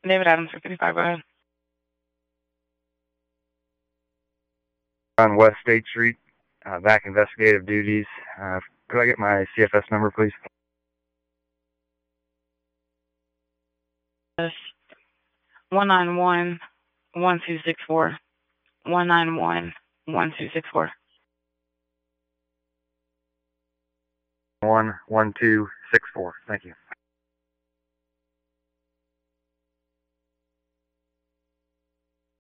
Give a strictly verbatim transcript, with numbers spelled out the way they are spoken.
David Adams for fifty-five, go ahead. On West State Street, uh, back investigative duties. Uh, could I get my C F S number, please? Yes. one nine one, one two six four. one nine one, one two six four. one one two six four. Thank you.